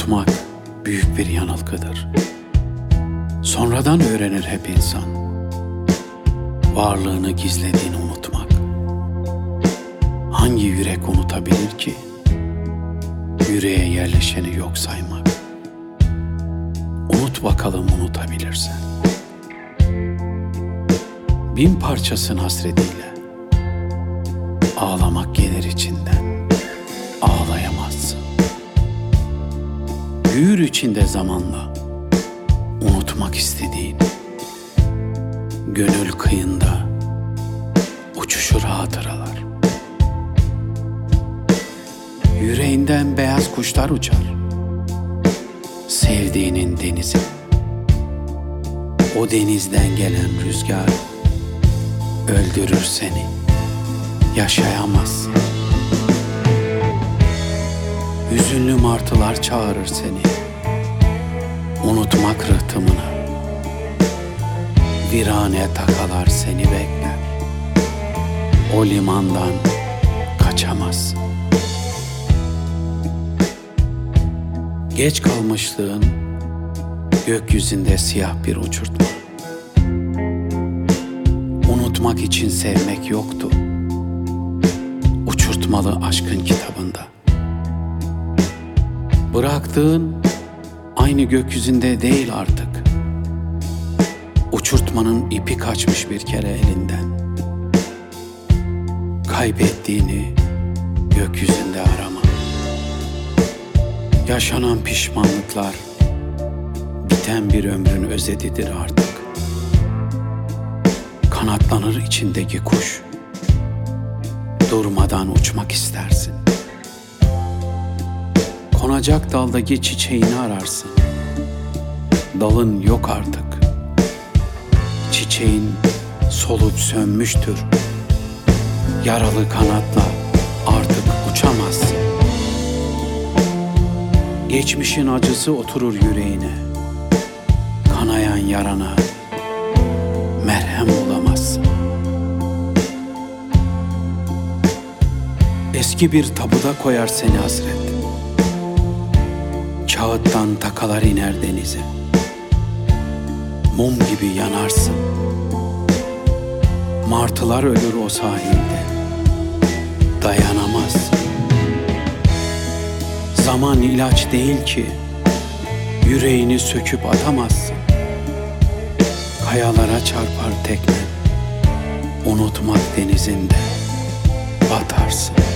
Unutmak büyük bir yanılgıdır. Sonradan öğrenir hep insan. Varlığını gizlediğini unutmak. Hangi yürek unutabilir ki? Yüreğe yerleşeni yok saymak. Unut bakalım unutabilirsen. Bin parçasın hasretiyle. Ağlamak gelir içinden. Ağlayamazsın. Büyür içinde zamanla. Unutmak istediğin. Gönül kıyında uçuşur hatıralar. Yüreğinden beyaz kuşlar uçar. Sevdiğinin denizi. O denizden gelen rüzgar öldürür seni. Yaşayamazsın. Hüzünlü martılar çağırır seni. Unutmak rıhtımına. Virane takalar seni bekler. O limandan kaçamazsın. Geç kalmışlığın gökyüzünde siyah bir uçurtma. Unutmak için sevmek yoktu. Uçurtmalı aşkın kitabında. Bıraktığın aynı gökyüzünde değil artık. Uçurtmanın ipi kaçmış bir kere elinden. Kaybettiğini gökyüzünde arama. Yaşanan pişmanlıklar biten bir ömrün özetidir artık. Kanatlanır içindeki kuş. Durmadan uçmak istersin. Konacak daldaki çiçeğini ararsın. Dalın yok artık. Çiçeğin solup sönmüştür. Yaralı kanatla artık uçamazsın. Geçmişin acısı oturur yüreğine. Kanayan yarana merhem bulamazsın. Eski bir tabuda koyar seni hasret. Kağıttan takalar iner denize. Mum gibi yanarsın. Martılar ölür o sahilde. Dayanamaz. Zaman ilaç değil ki. Yüreğini söküp atamazsın. Kayalara çarpar teknen. Unutmak denizinde batarsın.